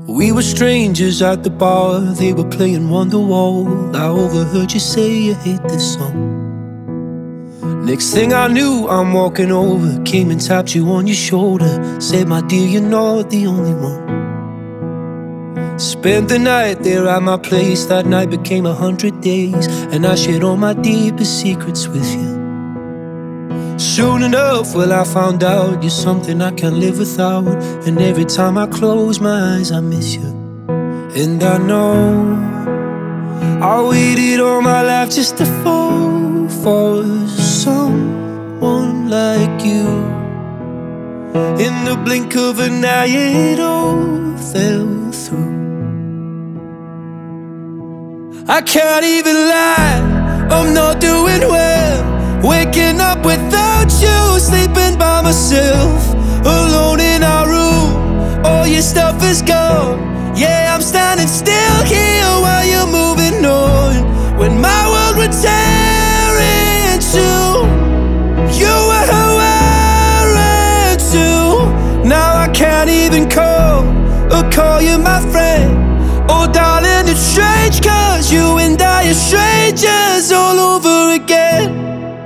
We were strangers at the bar, they were playing Wonderwall. I overheard you say you hate this song. Next thing I knew, I'm walking over, came and tapped you on your shoulder, said, my dear, you're not the only one. Spent the night there at my place, that night became 100 days, and I shared all my deepest secrets with you. Soon enough, well, I found out you're something I can't live without, and every time I close my eyes I miss you. And I know I waited all my life just to fall for someone like you. In the blink of an eye it all fell through. I can't even lie, I'm not doing well. Waking up without you, sleeping by myself, alone in our room. All your stuff is gone. Yeah, I'm standing still here while you're moving on. When my world would tear in two, you were wearing too. Now I can't even call you my friend. Oh darling, it's strange, cause you and I are strangers all over again.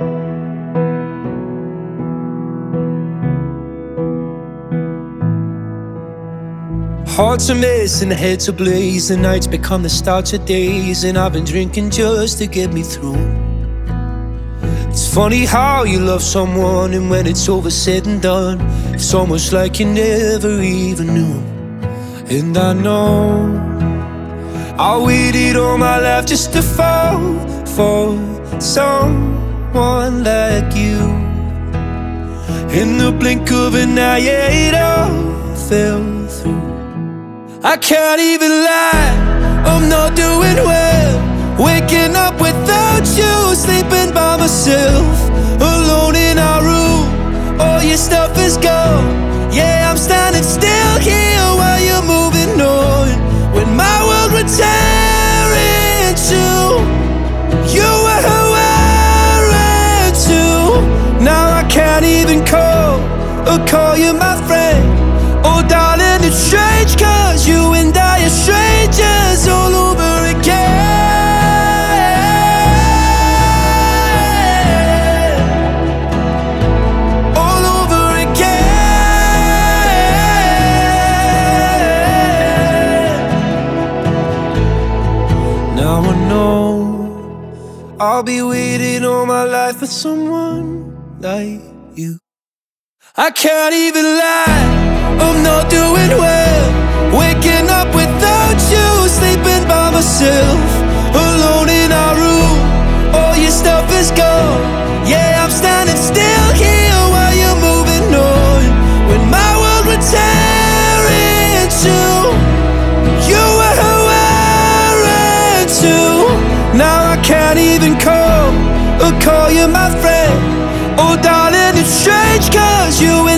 Hearts are missing, heads are blaze, the nights become the start of days, and I've been drinking just to get me through. It's funny how you love someone, and when it's over said and done, it's almost like you never even knew. And I know I waited all my life just to fall for someone like you. In the blink of an eye, it all fell through. I can't even lie, I'm not doing well. Waking up without you, sleeping by myself, alone in our room. All your stuff is gone. Yeah, I'm standing still here while you're moving on. When my world would tear in two, you were wearing too. Now I can't even call you my friend. Oh darling, it's strange, cause you and I are strangers all over again. All over again. Now I know I'll be waiting all my life for someone like you. I can't even lie, I'm not doing well. Waking up without you, sleeping by myself, alone in our room. All your stuff is gone. Yeah, I'm standing still here while you're moving on. When my world would tear in two, you were wearing too. Now I can't even call you my friend. Oh darling, it's strange, cause you